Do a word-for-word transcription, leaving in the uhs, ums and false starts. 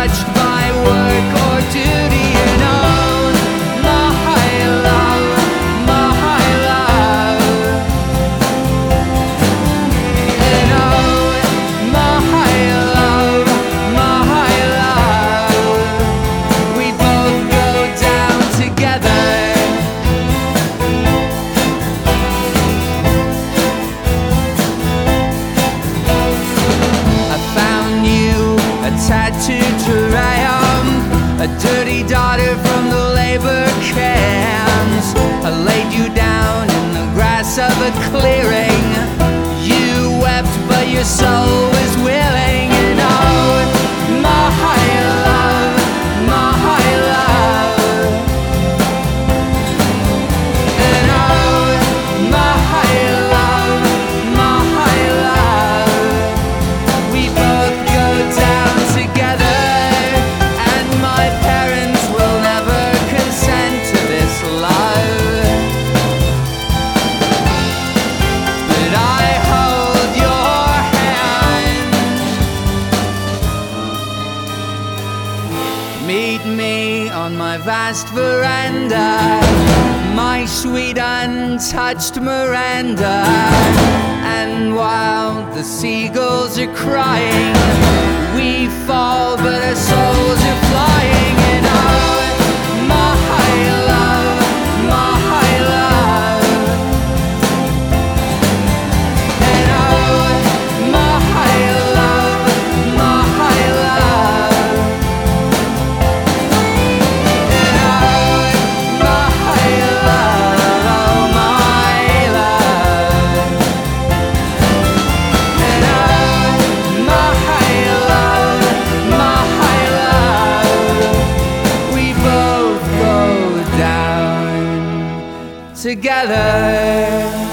untouched by work or duty. And oh, my love, my love. And oh, my love, my love. We both go down together. Tattooed triumph, a dirty daughter from the labor camps. I laid you down in the grass of a clearing. You wept, but your soul was willing. And oh, my love, my love. And oh, my love, my love. We both go down together, and my parents will never consent to this love. But I hold your hand. Meet me on my vast veranda, my sweet untouched Miranda. And while the seagulls are crying, we fall, but our souls are flying. And oh, my love, my love. And oh, my love, my love. And oh, my love, oh my love. And oh, my together.